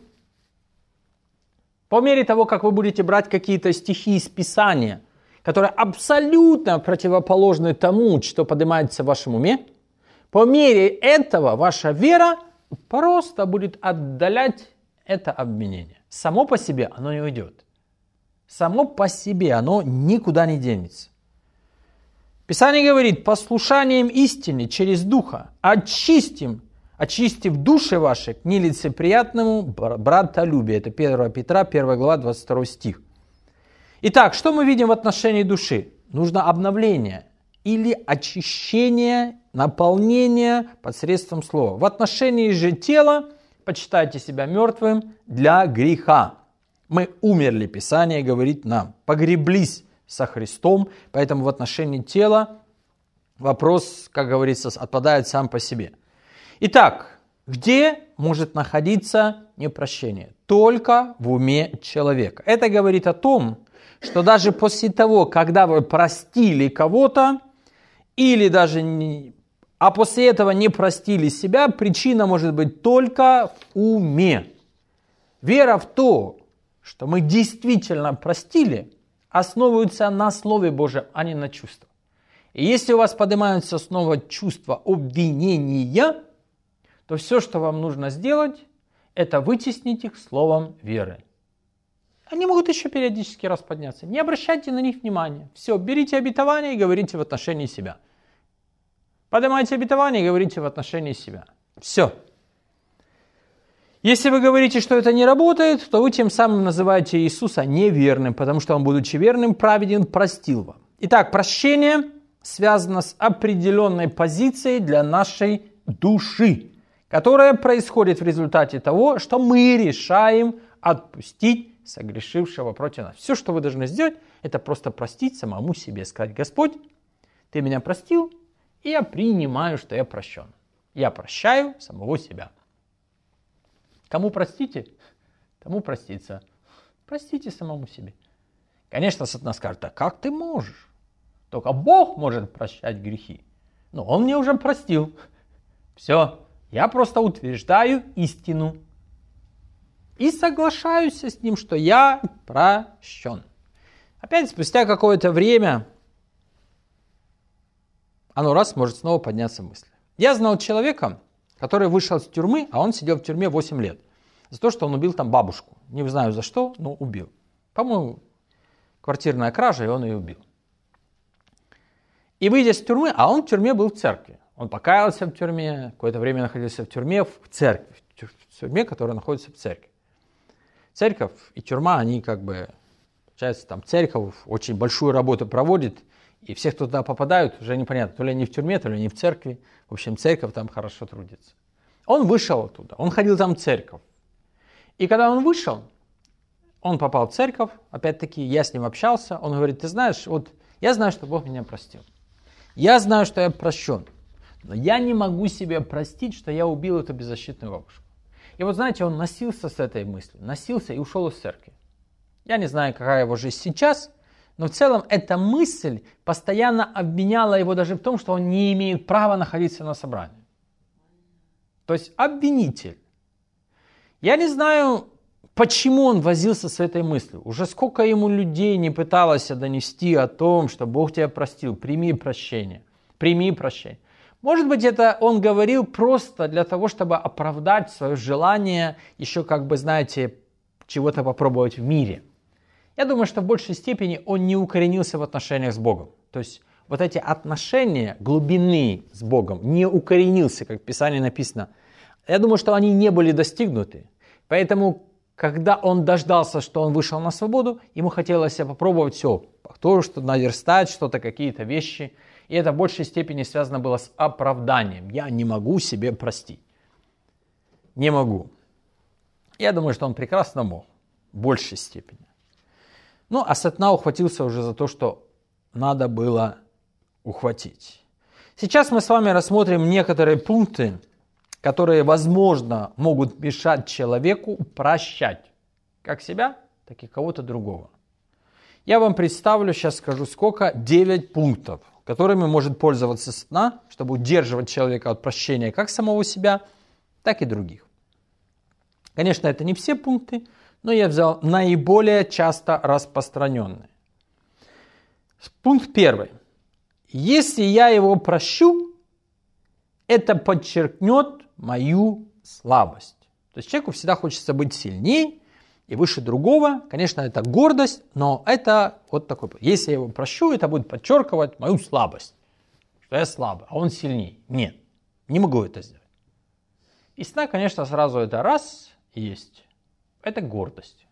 по мере того, как вы будете брать какие-то стихи из Писания, которые абсолютно противоположны тому, что поднимается в вашем уме, по мере этого ваша вера просто будет отдалять это обвинение. Само по себе оно не уйдет. Само по себе оно никуда не денется. Писание говорит, послушанием истине через Духа очистив души ваши к нелицеприятному братолюбию. Это 1 Петра, 1 глава, 22 стих. Итак, что мы видим в отношении души? Нужно обновление или очищение, наполнение посредством слова. В отношении же тела почитайте себя мертвым для греха. Мы умерли, Писание говорит нам, погреблись со Христом, поэтому в отношении тела вопрос, как говорится, отпадает сам по себе. Итак, где может находиться непрощение? Только в уме человека. Это говорит о том, что даже после того, когда вы простили кого-то, или даже а после этого не простили себя, причина может быть только в уме. Вера в то, что мы действительно простили, основывается на Слове Божьем, а не на чувствах. И если у вас поднимаются снова чувства обвинения, то все, что вам нужно сделать, это вытеснить их словом веры. Они могут еще периодически раз подняться. Не обращайте на них внимания. Все, берите обетование и говорите в отношении себя. Поднимайте обетование и говорите в отношении себя. Все. Если вы говорите, что это не работает, то вы тем самым называете Иисуса неверным, потому что Он, будучи верным, праведен, простил вам. Итак, прощение связано с определенной позицией для нашей души, которая происходит в результате того, что мы решаем отпустить согрешившего против нас. Все, что вы должны сделать, это просто простить самому себе, сказать: Господь, Ты меня простил, и я принимаю, что я прощен. Я прощаю самого себя. Кому простите, тому простится. Простите самому себе. Конечно, сатана скажет: а как ты можешь? Только Бог может прощать грехи. Но Он мне уже простил. Все, я просто утверждаю истину. И соглашаюсь с Ним, что я прощен. Опять спустя какое-то время оно раз может снова подняться в мысли. Я знал человека, который вышел из тюрьмы, а он сидел в тюрьме 8 лет. За то, что он убил там бабушку. Не знаю за что, но убил. По-моему, квартирная кража, и он ее убил. И выйдя из тюрьмы, а он в тюрьме был в церкви. Он покаялся в тюрьме, какое-то время находился в тюрьме, в церкви. В тюрьме, которая находится в церкви. Церковь и тюрьма, они получается, там церковь очень большую работу проводит, и все, кто туда попадают, уже непонятно, то ли они в тюрьме, то ли они в церкви. В общем, церковь там хорошо трудится. Он вышел оттуда, он ходил там в церковь. И когда он вышел, он попал в церковь, опять-таки, я с ним общался, он говорит: ты знаешь, вот я знаю, что Бог меня простил. Я знаю, что я прощен, но я не могу себе простить, что я убил эту беззащитную бабушку. И вот знаете, он носился с этой мыслью, носился и ушел из церкви. Я не знаю, какая его жизнь сейчас, но в целом эта мысль постоянно обвиняла его даже в том, что он не имеет права находиться на собрании. То есть обвинитель. Я не знаю, почему он возился с этой мыслью. Уже сколько ему людей не пыталось донести о том, что Бог тебя простил, прими прощение, прими прощение. Может быть, это он говорил просто для того, чтобы оправдать свое желание еще, знаете, чего-то попробовать в мире. Я думаю, что в большей степени он не укоренился в отношениях с Богом. То есть вот эти отношения глубины с Богом не укоренился, как в Писании написано. Я думаю, что они не были достигнуты. Поэтому когда он дождался, что он вышел на свободу, ему хотелось попробовать все, то, что наверстать что-то, какие-то вещи. И это в большей степени связано было с оправданием. Я не могу себе простить. Не могу. Я думаю, что он прекрасно мог. В большей степени. Ну, а сатана ухватился уже за то, что надо было ухватить. Сейчас мы с вами рассмотрим некоторые пункты, которые, возможно, могут мешать человеку прощать как себя, так и кого-то другого. Я вам представлю, сейчас скажу сколько, 9 пунктов, которыми может пользоваться сатана, чтобы удерживать человека от прощения как самого себя, так и других. Конечно, это не все пункты, но я взял наиболее часто распространенные. Пункт 1. Если я его прощу, это подчеркнет мою слабость. То есть человеку всегда хочется быть сильнее и выше другого. Конечно, это гордость, но это вот такой. Если я его прощу, это будет подчеркивать мою слабость. Что я слабый, а он сильнее. Нет, не могу это сделать. И сна, конечно, сразу это раз есть. Это гордость.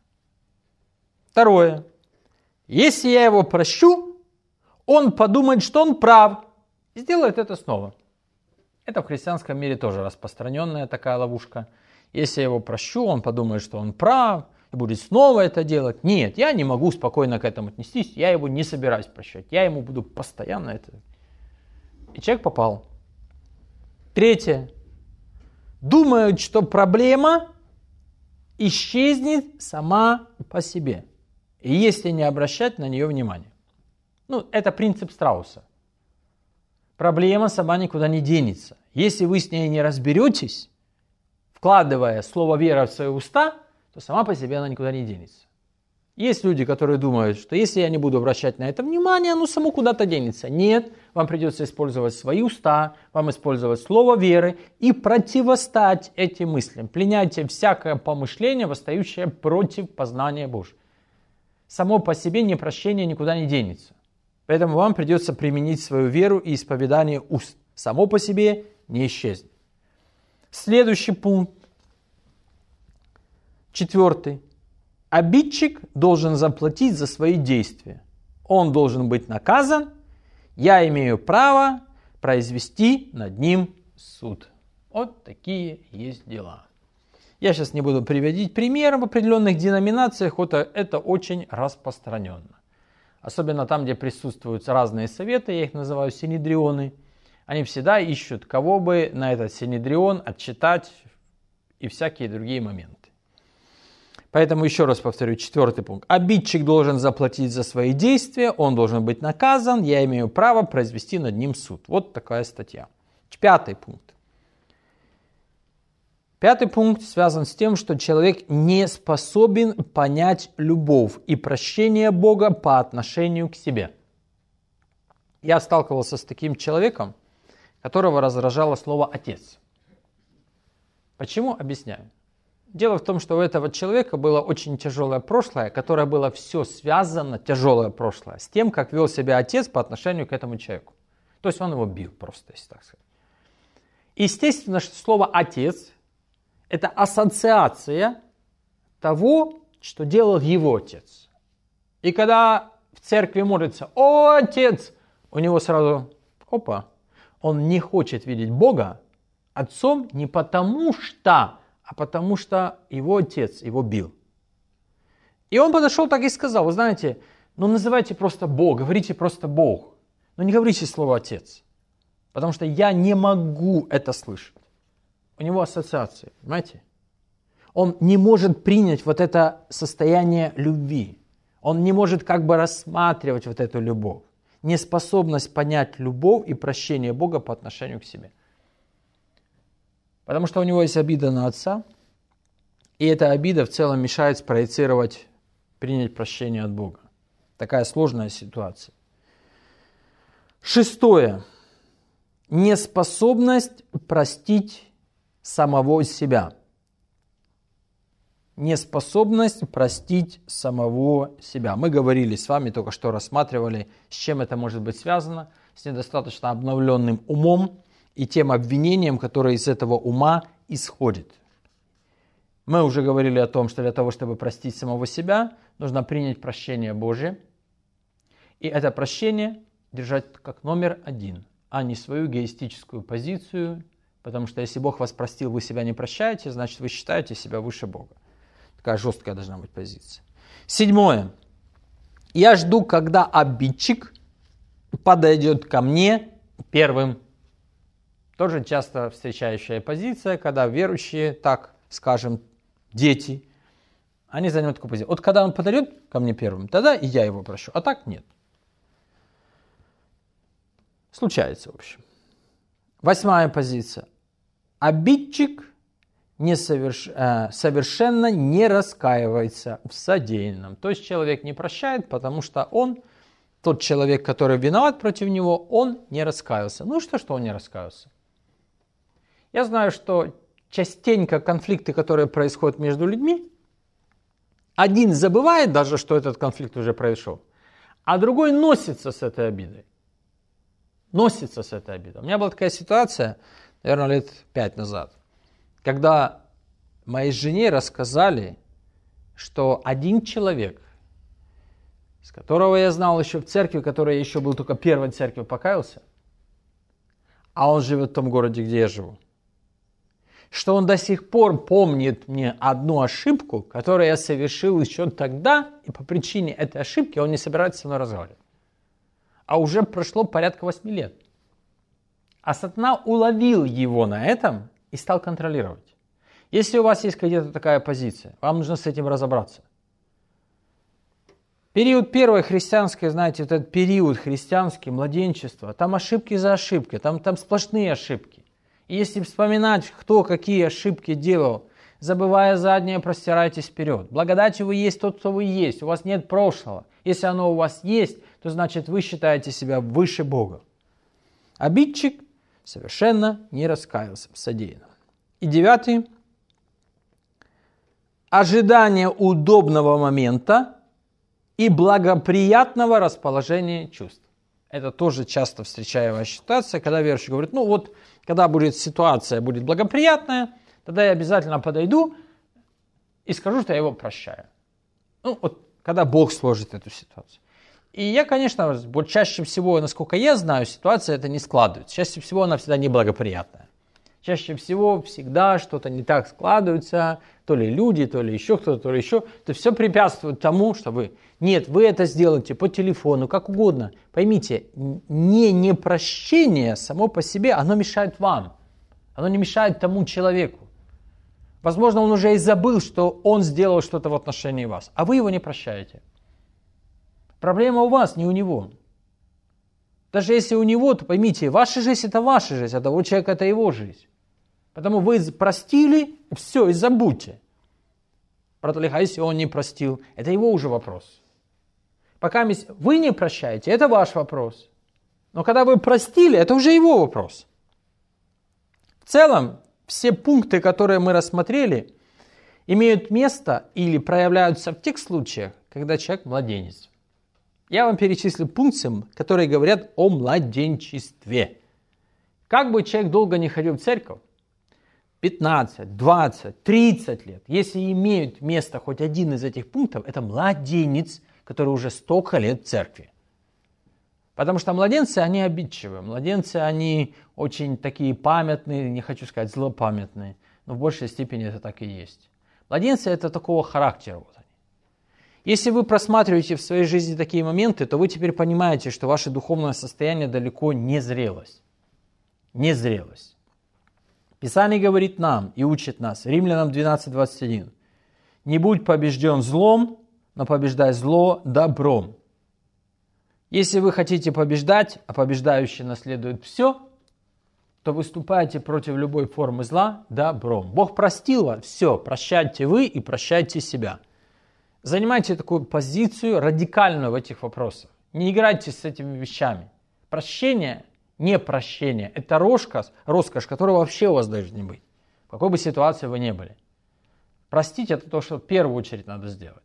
2. Если я его прощу, он подумает, что он прав, и сделает это снова. Это в христианском мире тоже распространенная такая ловушка. Если я его прощу, он подумает, что он прав, и будет снова это делать. Нет, я не могу спокойно к этому отнестись, я его не собираюсь прощать. Я ему буду постоянно это... И человек попал. 3. Думают, что проблема исчезнет сама по себе, и если не обращать на нее внимания. Ну, это принцип Страуса. Проблема сама никуда не денется. Если вы с ней не разберетесь, вкладывая слово «вера» в свои уста, то сама по себе она никуда не денется. Есть люди, которые думают, что если я не буду обращать на это внимание, оно само куда-то денется. Нет, вам придется использовать свои уста, вам использовать слово веры и противостать этим мыслям. Пленяйте всякое помышление, восстающее против познания Божьего. Само по себе непрощение никуда не денется. Поэтому вам придется применить свою веру и исповедание уст. Само по себе не исчезнет. Следующий пункт. 4. Обидчик должен заплатить за свои действия. Он должен быть наказан. Я имею право произвести над ним суд. Вот такие есть дела. Я сейчас не буду приводить примеры в определенных деноминациях, это очень распространенно. Особенно там, где присутствуют разные советы, я их называю синедрионы. Они всегда ищут, кого бы на этот синедрион отчитать и всякие другие моменты. Поэтому еще раз повторю, 4 пункт. Обидчик должен заплатить за свои действия, он должен быть наказан, я имею право произвести над ним суд. Вот такая статья. 5 пункт. 5 пункт связан с тем, что человек не способен понять любовь и прощение Бога по отношению к себе. Я сталкивался с таким человеком, которого раздражало слово «отец». Почему? Объясняю. Дело в том, что у этого человека было очень тяжелое прошлое, которое было все связано, тяжелое прошлое, с тем, как вел себя отец по отношению к этому человеку. То есть он его бил просто, если так сказать. Естественно, что слово «отец» – это ассоциация того, что делал его отец. И когда в церкви молится «О, отец!», у него сразу «Опа!», он не хочет видеть Бога отцом не потому что, а потому что его отец его бил. И он подошел так и сказал, вы знаете, называйте просто Бог, говорите просто Бог, но не говорите слово «отец», потому что я не могу это слышать. У него ассоциации, понимаете? Он не может принять вот это состояние любви. Он не может как бы рассматривать вот эту любовь. Неспособность понять любовь и прощение Бога по отношению к себе. Потому что у него есть обида на отца, и эта обида в целом мешает спроецировать, принять прощение от Бога. Такая сложная ситуация. 6. Неспособность простить самого себя. Неспособность простить самого себя. Мы говорили с вами, только что рассматривали, с чем это может быть связано, с недостаточно обновленным умом и тем обвинением, которое из этого ума исходит. Мы уже говорили о том, что для того, чтобы простить самого себя, нужно принять прощение Божие. И это прощение держать как номер один, а не свою эгоистическую позицию. Потому что если Бог вас простил, вы себя не прощаете, значит вы считаете себя выше Бога. Такая жесткая должна быть позиция. 7. Я жду, когда обидчик подойдет ко мне первым. Тоже часто встречающая позиция, когда верующие, так скажем, дети, они занимают такую позицию. Вот когда он подойдет ко мне первым, тогда и я его прощу, а так нет. Случается, в общем. 8 позиция. Обидчик совершенно не раскаивается в содеянном. То есть человек не прощает, потому что тот человек, который виноват против него, он не раскаялся. Ну что он не раскаялся? Я знаю, что частенько конфликты, которые происходят между людьми, один забывает даже, что этот конфликт уже произошел, а другой носится с этой обидой. У меня была такая ситуация, наверное, лет 5 назад, когда моей жене рассказали, что один человек, с которого я знал еще в церкви, которой я еще был только первой церковью, покаялся, а он живет в том городе, где я живу, что он до сих пор помнит мне одну ошибку, которую я совершил еще тогда, и по причине этой ошибки он не собирается со мной разговаривать. А уже прошло порядка 8 лет. А сатана уловил его на этом и стал контролировать. Если у вас есть где-то такая позиция, вам нужно с этим разобраться. Период первой христианской, знаете, вот этот период христианский, младенчество, там ошибки за ошибкой, там сплошные ошибки. И если вспоминать, кто какие ошибки делал, забывая заднее, простирайтесь вперед. Благодатью вы есть тот, кто вы есть, у вас нет прошлого. Если оно у вас есть, то значит вы считаете себя выше Бога. Обидчик совершенно не раскаялся в содеянном. И 9. Ожидание удобного момента и благоприятного расположения чувств. Это тоже часто встречаемая ситуация, когда верующий говорит, когда ситуация будет благоприятная, тогда я обязательно подойду и скажу, что я его прощаю. Когда Бог сложит эту ситуацию. И я, конечно, чаще всего, насколько я знаю, ситуация это не складывается. Чаще всего она всегда неблагоприятная. Чаще всего всегда что-то не так складывается, то ли люди, то ли еще кто-то, то ли еще. Это все препятствует тому, что вы это сделаете по телефону, как угодно. Поймите, непрощение само по себе, оно мешает вам. Оно не мешает тому человеку. Возможно, он уже и забыл, что он сделал что-то в отношении вас, а вы его не прощаете. Проблема у вас, не у него. Даже если у него, то поймите, ваша жизнь это ваша жизнь, а того человека это его жизнь. Потому вы простили, все, и забудьте. А если он не простил, это его уже вопрос. Пока вы не прощаете, это ваш вопрос. Но когда вы простили, это уже его вопрос. В целом, все пункты, которые мы рассмотрели, имеют место или проявляются в тех случаях, когда человек младенец. Я вам перечислю пункты, которые говорят о младенчестве. Как бы человек долго не ходил в церковь, 15, 20, 30 лет, если имеют место хоть один из этих пунктов, это младенец, который уже столько лет в церкви. Потому что младенцы, они обидчивые, младенцы, они очень такие памятные, не хочу сказать злопамятные, но в большей степени это так и есть. Младенцы это такого характера. Если вы просматриваете в своей жизни такие моменты, то вы теперь понимаете, что ваше духовное состояние далеко не зрелость. Не зрелость. Писание говорит нам и учит нас, Римлянам 12:21. «Не будь побежден злом, но побеждай зло добром». Если вы хотите побеждать, а побеждающий наследует все, то выступайте против любой формы зла добром. Бог простил вас, все, прощайте вы и прощайте себя. Занимайте такую позицию радикальную в этих вопросах. Не играйте с этими вещами. Прощение, не прощение, это роскошь, которая вообще у вас должна быть. В какой бы ситуации вы ни были. Простить это то, что в первую очередь надо сделать.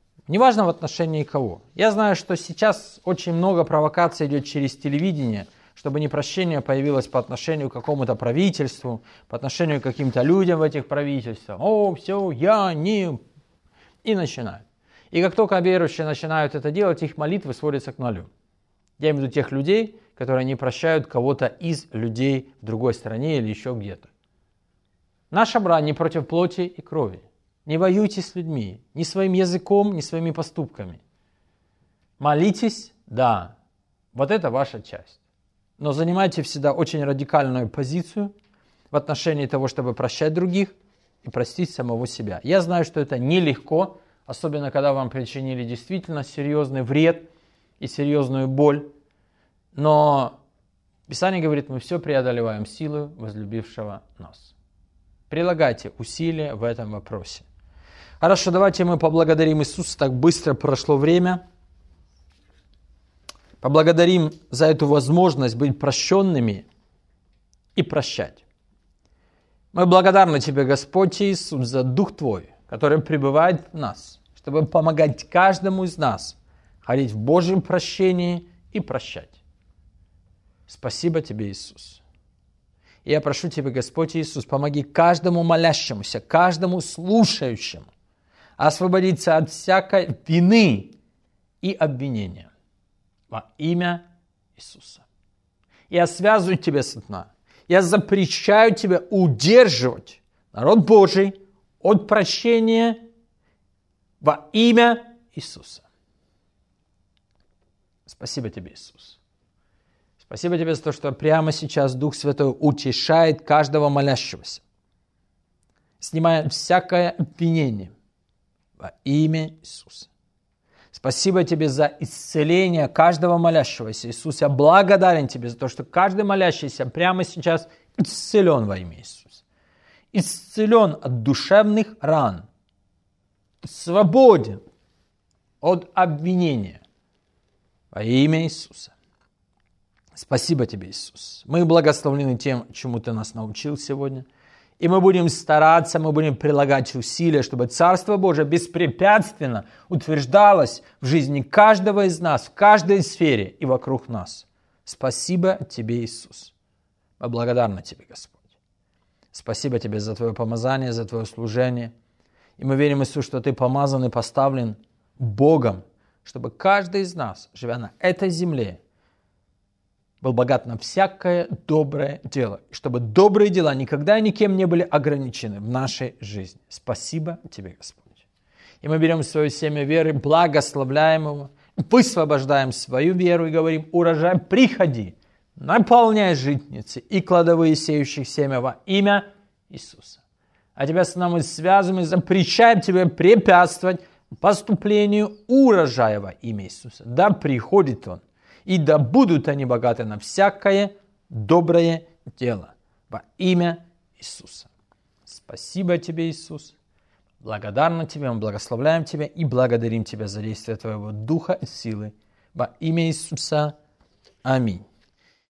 Неважно в отношении кого. Я знаю, что сейчас очень много провокаций идет через телевидение чтобы непрощение появилось по отношению к какому-то правительству, по отношению к каким-то людям в этих правительствах. О, все, я не... И начинают. И как только верующие начинают это делать, их молитвы сводятся к нулю. Я имею в виду тех людей, которые не прощают кого-то из людей в другой стране или еще где-то. Наша брань не против плоти и крови. Не воюйте с людьми, ни своим языком, ни своими поступками. Молитесь, да, вот это ваша часть. Но занимайте всегда очень радикальную позицию в отношении того, чтобы прощать других и простить самого себя. Я знаю, что это нелегко, особенно когда вам причинили действительно серьезный вред и серьезную боль. Но Писание говорит, мы все преодолеваем силой возлюбившего нас. Прилагайте усилия в этом вопросе. Хорошо, давайте мы поблагодарим Иисуса, так быстро прошло время. Поблагодарим за эту возможность быть прощенными и прощать. Мы благодарны Тебе, Господь Иисус, за Дух Твой, который пребывает в нас, чтобы помогать каждому из нас ходить в Божьем прощении и прощать. Спасибо Тебе, Иисус. И я прошу Тебя, Господь Иисус, помоги каждому молящемуся, каждому слушающему освободиться от всякой вины и обвинения во имя Иисуса. Я связываю Тебя, сатана. Я запрещаю Тебя удерживать народ Божий от прощения во имя Иисуса. Спасибо Тебе, Иисус. Спасибо Тебе за то, что прямо сейчас Дух Святой утешает каждого молящегося, снимая всякое обвинение во имя Иисуса. Спасибо Тебе за исцеление каждого молящегося. Иисус, я благодарен Тебе за то, что каждый молящийся прямо сейчас исцелен во имя Иисуса. Исцелен от душевных ран, свободен от обвинения во имя Иисуса. Спасибо Тебе, Иисус. Мы благословлены тем, чему Ты нас научил сегодня. И мы будем стараться, мы будем прилагать усилия, чтобы Царство Божие беспрепятственно утверждалось в жизни каждого из нас, в каждой сфере и вокруг нас. Спасибо Тебе, Иисус. Мы благодарны Тебе, Господь. Спасибо Тебе за Твое помазание, за Твое служение. И мы верим, Иисус, что Ты помазан и поставлен Богом, чтобы каждый из нас, живя на этой земле, был богат на всякое доброе дело. И чтобы добрые дела никогда никем не были ограничены в нашей жизни. Спасибо Тебе, Господь. И мы берем свое семя веры, благословляем его, высвобождаем свою веру и говорим: урожай, приходи, наполняй житницы и кладовые сеющих семя во имя Иисуса. А Тебя с нами связываем и запрещаем Тебе препятствовать поступлению урожая во имя Иисуса. Да приходит он. И да будут они богаты на всякое доброе дело во имя Иисуса. Спасибо Тебе, Иисус. Благодарны Тебе, мы благословляем Тебя и благодарим Тебя за действие Твоего Духа и силы во имя Иисуса. Аминь.